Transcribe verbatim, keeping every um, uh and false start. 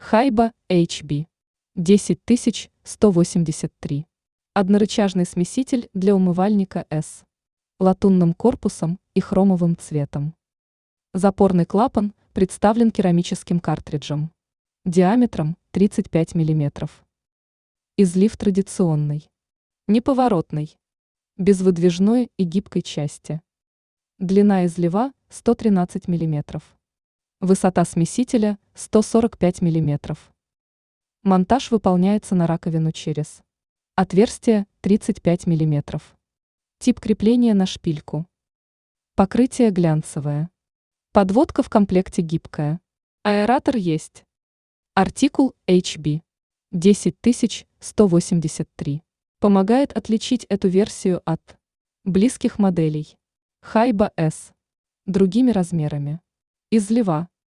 Хайба эйч би десять тысяч сто восемьдесят три. Однорычажный смеситель для умывальника S. Латунным корпусом и хромовым цветом. Запорный клапан представлен керамическим картриджем. Диаметром тридцать пять миллиметров. Излив традиционный. Неповоротный. Без выдвижной и гибкой части. Длина излива сто тринадцать миллиметров. Высота смесителя сто сорок пять миллиметров. Монтаж выполняется на раковину через отверстие тридцать пять миллиметров. Тип крепления на шпильку. Покрытие глянцевое. Подводка в комплекте гибкая. Аэратор есть. Артикул эйч би десять тысяч сто восемьдесят три. Помогает отличить эту версию от близких моделей Хайба S другими размерами. Излива